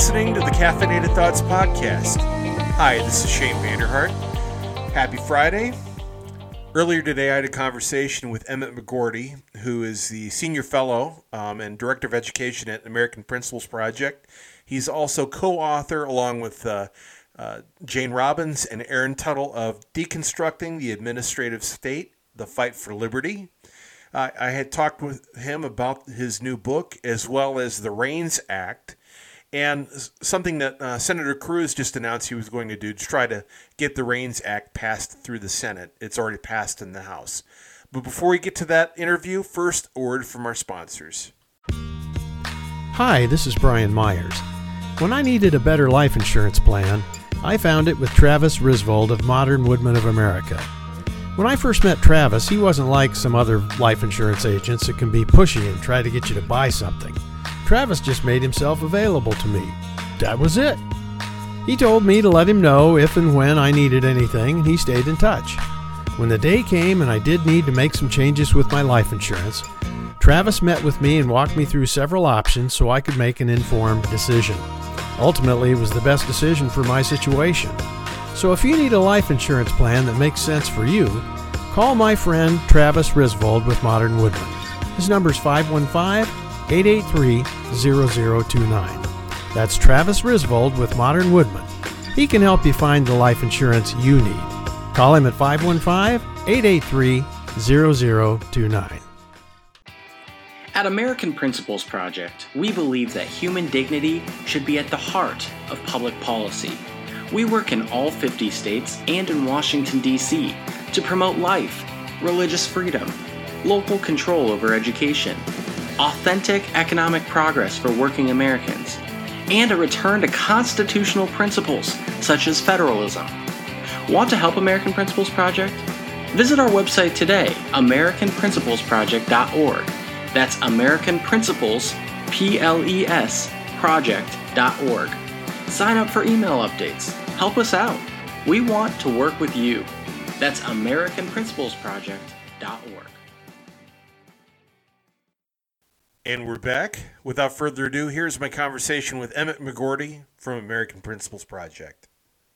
listening to the Caffeinated Thoughts podcast. Hi, this is Shane Vanderhart. Happy Friday. Earlier today, I had a conversation with Emmett McGorty, who is the Senior Fellow and Director of Education at American Principles Project. He's also co-author, along with Jane Robbins and Aaron Tuttle, of Deconstructing the Administrative State, The Fight for Liberty. I had talked with him about his new book, as well as the REINS Act, and something that Senator Cruz just announced he was going to do to try to get the REINS Act passed through the Senate. It's already passed in the House. But before we get to that interview, first, a word from our sponsors. Hi, this is Brian Myers. When I needed a better life insurance plan, I found it with Travis Risvold of Modern Woodmen of America. When I first met Travis, he wasn't like some other life insurance agents that can be pushy and try to get you to buy something. Travis just made himself available to me. That was it. He told me to let him know if and when I needed anything, and he stayed in touch. When the day came and I did need to make some changes with my life insurance, Travis met with me and walked me through several options so I could make an informed decision. Ultimately, it was the best decision for my situation. So if you need a life insurance plan that makes sense for you, call my friend Travis Risvold with Modern Woodmen. His number is 515-883-0029. That's Travis Risvold with Modern Woodmen. He can help you find the life insurance you need. Call him at 515-883-0029. At American Principles Project, we believe that human dignity should be at the heart of public policy. We work in all 50 states and in Washington, D.C. to promote life, religious freedom, local control over education, authentic economic progress for working Americans, and a return to constitutional principles such as federalism. Want to help American Principles Project? Visit our website today, AmericanPrinciplesProject.org. That's American Principles, PLES, project.org. Sign up for email updates. Help us out. We want to work with you. That's AmericanPrinciplesProject.org. And we're back. Without further ado, here's my conversation with Emmett McGorty from American Principles Project.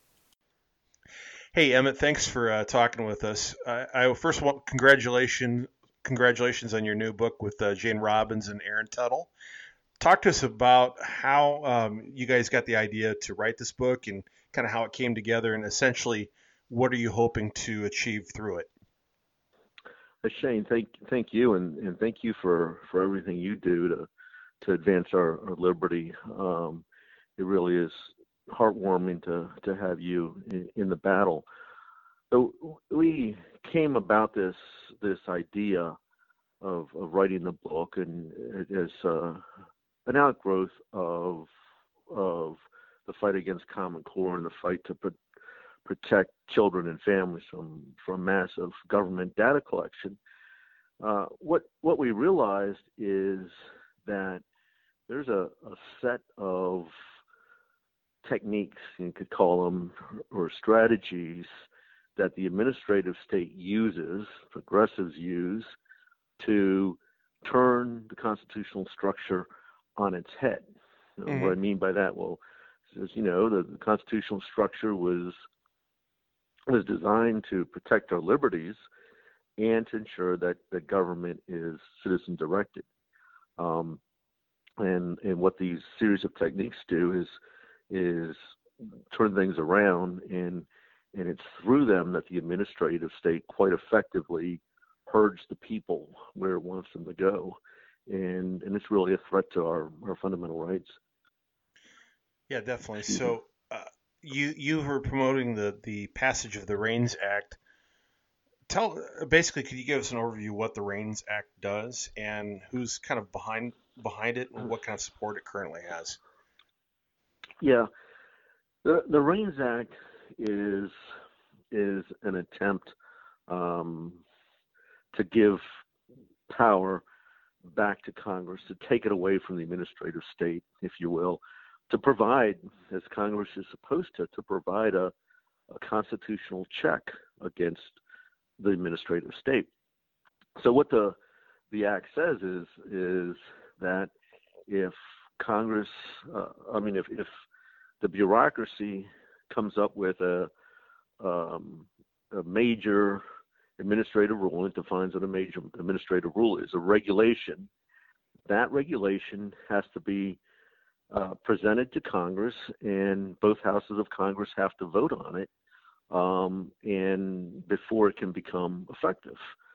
Hey, Emmett, thanks for talking with us. I first want congratulations on your new book with Jane Robbins and Aaron Tuttle. Talk to us about how you guys got the idea to write this book and kind of how it came together, and essentially what are you hoping to achieve through it? Shane, thank you, and thank you for everything you do to advance our liberty. It really is heartwarming to have you in the battle. So we came about this idea of writing the book, and as an outgrowth of the fight against Common Core and the fight to protect children and families from massive government data collection. What we realized is that there's a set of techniques, you could call them, or strategies that the administrative state uses, progressives use, to turn the constitutional structure on its head. Mm-hmm. What I mean by that, well, as you know, the constitutional structure was designed to protect our liberties and to ensure that the government is citizen directed. And what these series of techniques do is turn things around, and it's through them that the administrative state quite effectively herds the people where it wants them to go. And it's really a threat to our fundamental rights. Yeah, definitely. So you were promoting the passage of the REINS Act. Basically, could you give us an overview of what the REINS Act does and who's kind of behind it and what kind of support it currently has? Yeah, the REINS Act is an attempt to give power back to Congress, to take it away from the administrative state, if you will, to provide, as Congress is supposed to provide a constitutional check against the administrative state. So what the Act says is that if Congress, if the bureaucracy comes up with a major administrative rule, and it defines what a major administrative rule is, a regulation, that regulation has to be presented to Congress, and both houses of Congress have to vote on it, and before it can become effective.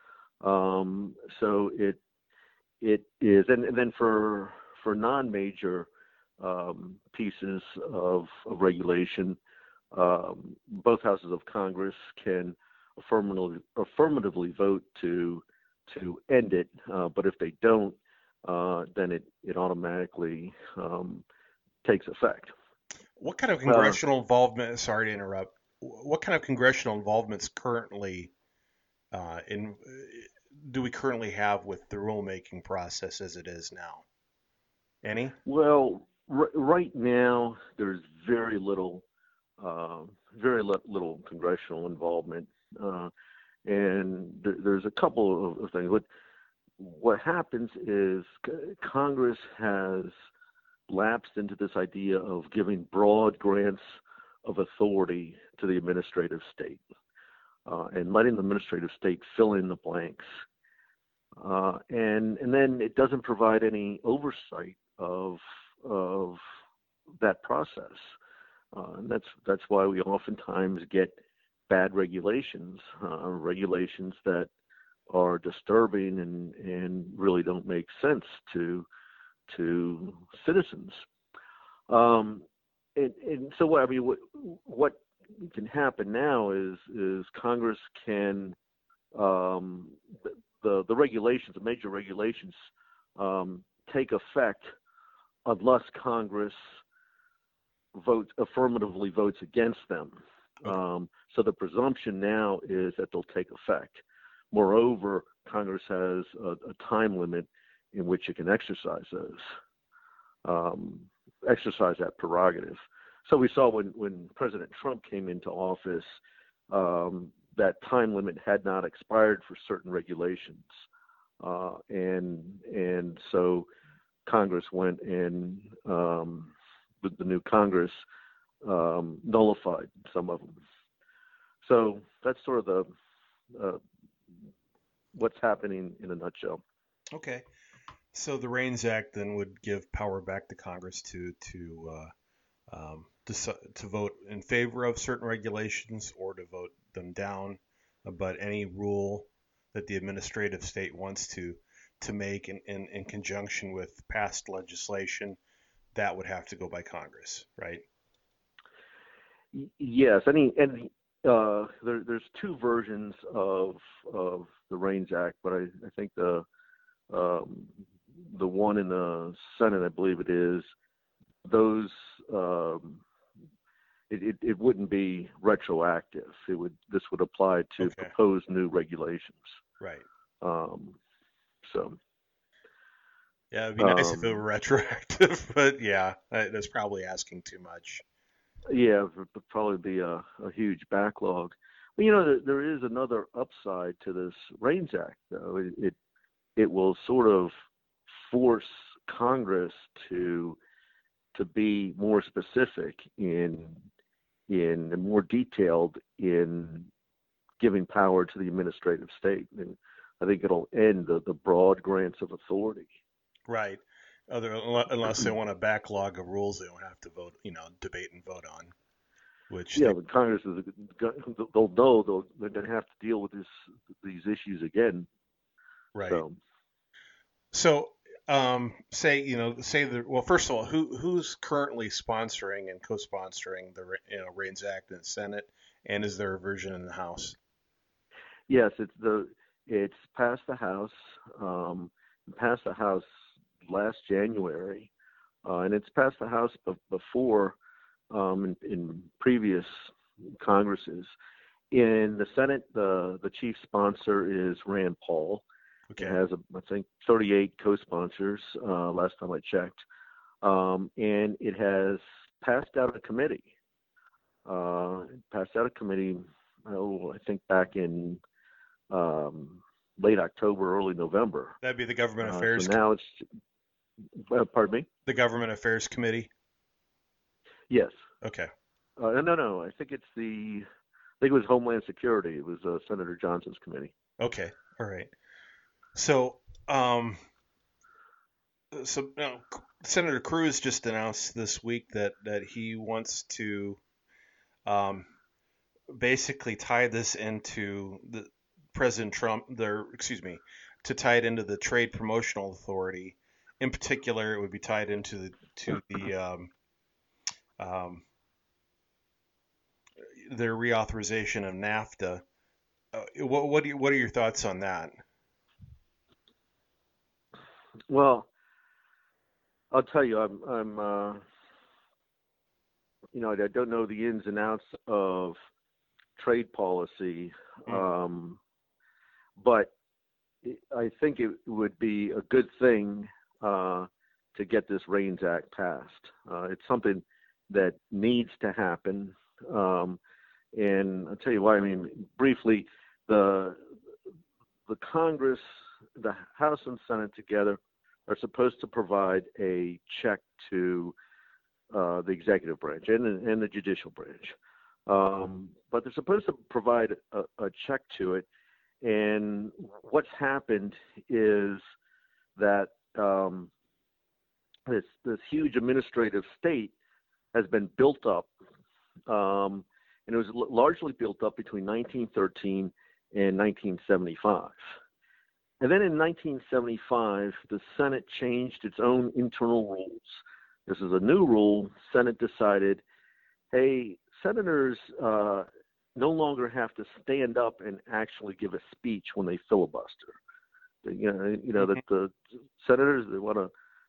So it is, and then for non-major pieces of regulation, both houses of Congress can affirmatively vote to end it, but if they don't, then it automatically takes effect. What kind of congressional involvement? Sorry to interrupt. What kind of congressional involvements currently do we currently have with the rulemaking process as it is now? Any? Well, right now there's very little congressional involvement, and there's a couple of things. What happens is Congress has lapsed into this idea of giving broad grants of authority to the administrative state, and letting the administrative state fill in the blanks, and then it doesn't provide any oversight of that process, and that's why we oftentimes get bad regulations that are disturbing and really don't make sense to citizens. And so what can happen now is Congress can the regulations, the major regulations, take effect unless Congress affirmatively votes against them. So the presumption now is that they'll take effect. Moreover, Congress has a time limit in which it can exercise that prerogative. So we saw when President Trump came into office, that time limit had not expired for certain regulations, and so Congress went and with the new Congress nullified some of them. So that's sort of the what's happening in a nutshell. Okay, so the REINS Act then would give power back to Congress to vote in favor of certain regulations or to vote them down, but any rule that the administrative state wants to make in conjunction with past legislation, that would have to go by Congress, right? Yes, there's two versions of the REINS Act, but I think the one in the Senate, I believe it is, those it wouldn't be retroactive. This would apply to proposed new regulations. Right. So. Yeah, it'd be nice if it were retroactive, but yeah, that's probably asking too much. Yeah, it would probably be a huge backlog. Well, there is another upside to this REINS Act, though. It will sort of force Congress to be more specific and more detailed in giving power to the administrative state, and I think it'll end the broad grants of authority. Right. Unless they want a backlog of rules they don't have to vote, debate and vote on. But Congress they'll know they're going to have to deal with these issues again. Right. So first of all, who's currently sponsoring and co-sponsoring the REINS Act in the Senate, and is there a version in the House? Yes, it's passed the House. Passed the House last January, and it's passed the House before in previous Congresses. In the Senate, the chief sponsor is Rand Paul. Okay. It has, I think, 38 co-sponsors last time I checked, and it has passed out of committee. I think back in late October, early November. That'd be the Government Affairs. So now Pardon me? The Government Affairs Committee? Yes. Okay. No. I think it was Homeland Security. It was Senator Johnson's committee. Okay. All right. So, Senator Cruz just announced this week that he wants to basically tie this into the President Trump, to tie it into the Trade Promotional Authority. In particular, it would be tied into their reauthorization of NAFTA. What are your thoughts on that? Well, I'll tell you, I'm I don't know the ins and outs of trade policy, but I think it would be a good thing to get this REINS Act passed. It's something that needs to happen, and I'll tell you why. I mean, briefly, the Congress, the House and Senate together are supposed to provide a check to the executive branch and the judicial branch. But they're supposed to provide a check to it. And what's happened is that this huge administrative state has been built up, and it was largely built up between 1913 and 1975. And then in 1975, the Senate changed its own internal rules. This is a new rule. Senate decided, hey, senators no longer have to stand up and actually give a speech when they filibuster. That the senators that want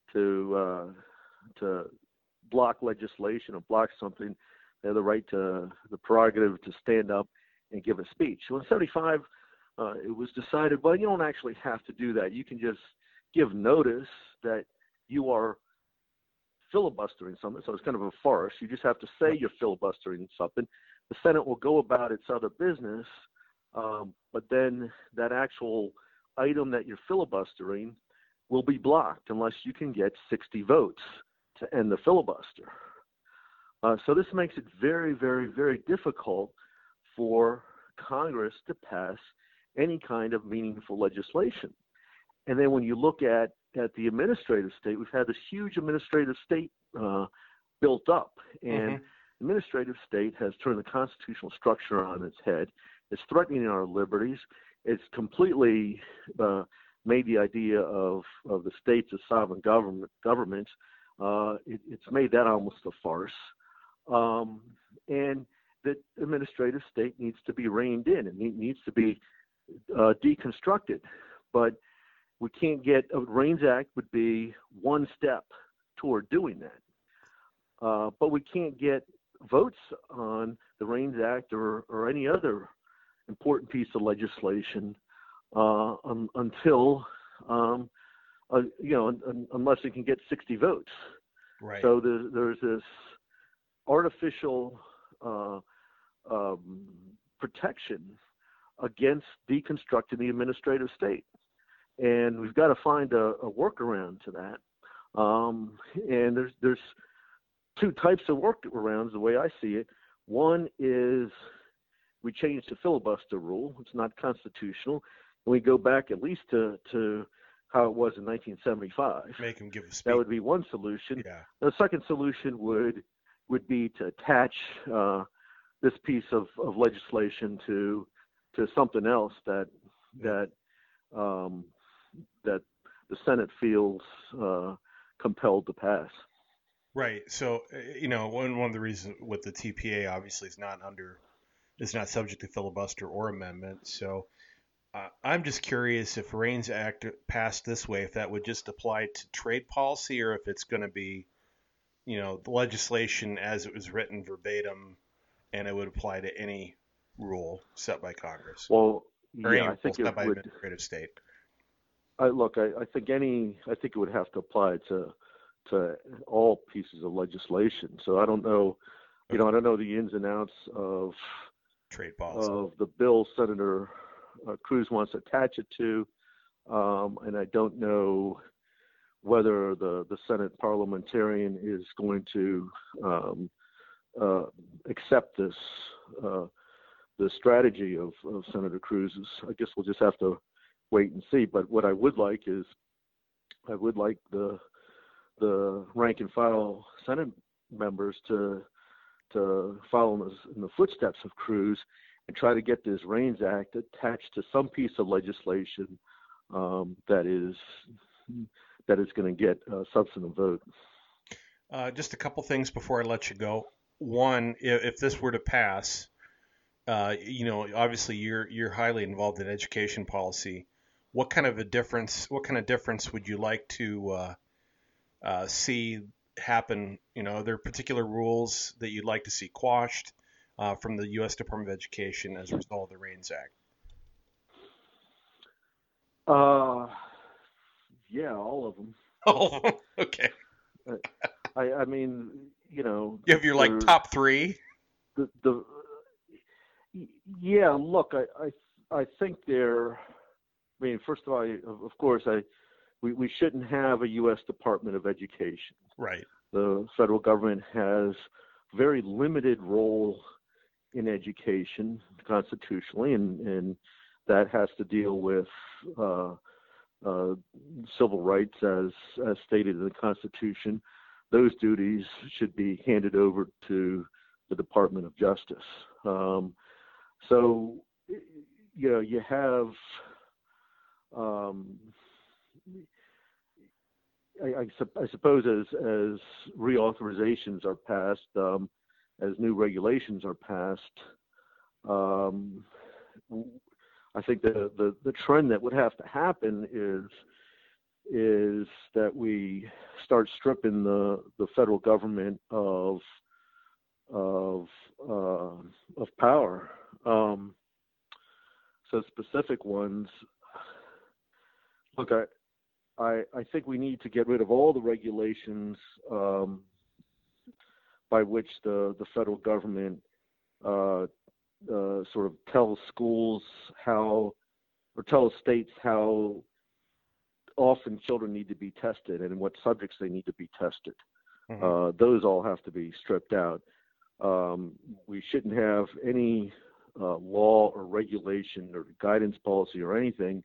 to block legislation or block something, they have the prerogative to stand up and give a speech. So in 75, it was decided, well, you don't actually have to do that. You can just give notice that you are filibustering something. So it's kind of a farce. You just have to say you're filibustering something. The Senate will go about its other business, but then that actual item that you're filibustering will be blocked unless you can get 60 votes to end the filibuster. So this makes it very, very, very difficult for Congress to pass any kind of meaningful legislation. And then when you look at the administrative state, we've had this huge administrative state built up, and administrative state has turned the constitutional structure on its head. It's threatening our liberties. It's completely made the idea of the states as sovereign governments. It's made that almost a farce. And the administrative state needs to be reined in. It needs to be deconstructed. But we can't get a REINS Act would be one step toward doing that. But we can't get votes on the REINS Act or any other important piece of legislation until unless it can get 60 votes. Right. So there's this artificial protection against deconstructing the administrative state, and we've got to find a workaround to that. And there's two types of workarounds the way I see it. One is we change the filibuster rule. It's not constitutional. And we go back at least to how it was in 1975. Make him give a speech. That would be one solution. Yeah. The second solution would be to attach this piece of legislation to something else that the Senate feels compelled to pass. Right. So one of the reasons with the TPA obviously is not subject to filibuster or amendment. So I'm just curious if REINS Act passed this way, if that would just apply to trade policy, or if it's going to be, the legislation as it was written verbatim, and it would apply to any rule set by Congress. Well, I think set by administrative state. I think it would have to apply to all pieces of legislation. So I don't know, I don't know the ins and outs of trade policy of the bill Senator Cruz wants to attach it to, and I don't know whether the Senate parliamentarian is going to accept this the strategy of Senator Cruz's. I guess we'll just have to wait and see. But what I would like is, I would like the rank and file Senate members to follow in the footsteps of Cruz and try to get this REINS Act attached to some piece of legislation that is going to get a substantive vote. Just a couple things before I let you go. One, if this were to pass, obviously you're highly involved in education policy. What kind of difference would you like to see happen? Are there particular rules that you'd like to see quashed from the U.S. Department of Education as a result of the REINS Act? Yeah, all of them. All of them? Okay. I mean, you have your top three. Yeah, look, I think they're. I mean, first of all, of course, we shouldn't have a U.S. Department of Education. Right. The federal government has very limited role in education constitutionally, and that has to deal with civil rights as stated in the Constitution. Those duties should be handed over to the Department of Justice. So, you have, I suppose as reauthorizations are passed, as new regulations are passed, I think the trend that would have to happen is that we start stripping the federal government of power. So specific ones. Look, I think we need to get rid of all the regulations by which the federal government sort of tells schools how, or tells states how often children need to be tested and in what subjects they need to be tested. Mm-hmm. Those all have to be stripped out. We shouldn't have any law or regulation or guidance policy or anything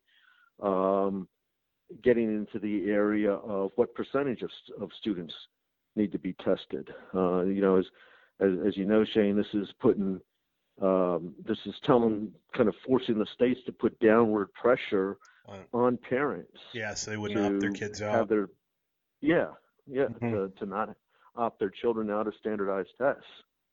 getting into the area of what percentage of students need to be tested. As you know, Shane, this is kind of forcing the states to put downward pressure on parents. Yeah, so they wouldn't opt their kids out. Mm-hmm. to not opt their children out of standardized tests.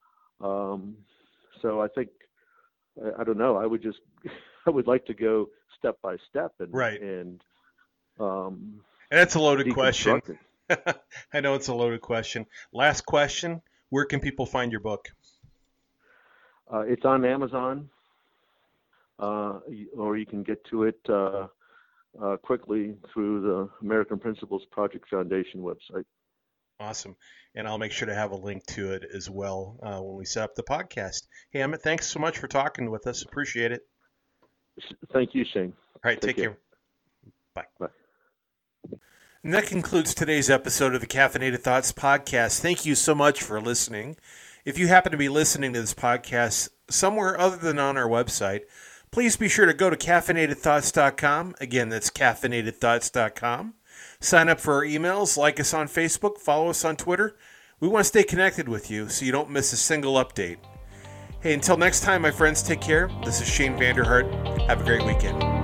So I think, I don't know, I would like to go step by step and that's a loaded question. I know it's a loaded question. Last question, where can people find your book? It's on Amazon, or you can get to it quickly through the American Principles Project Foundation website. Awesome. And I'll make sure to have a link to it as well when we set up the podcast. Hey, Emmett, thanks so much for talking with us. Appreciate it. Thank you, Shane. All right, take care. Bye. Bye. And that concludes today's episode of the Caffeinated Thoughts podcast. Thank you so much for listening. If you happen to be listening to this podcast somewhere other than on our website, please be sure to go to caffeinatedthoughts.com. Again, that's caffeinatedthoughts.com. Sign up for our emails, like us on Facebook, follow us on Twitter. We want to stay connected with you so you don't miss a single update. Hey, until next time, my friends, take care. This is Shane Vanderhart. Have a great weekend.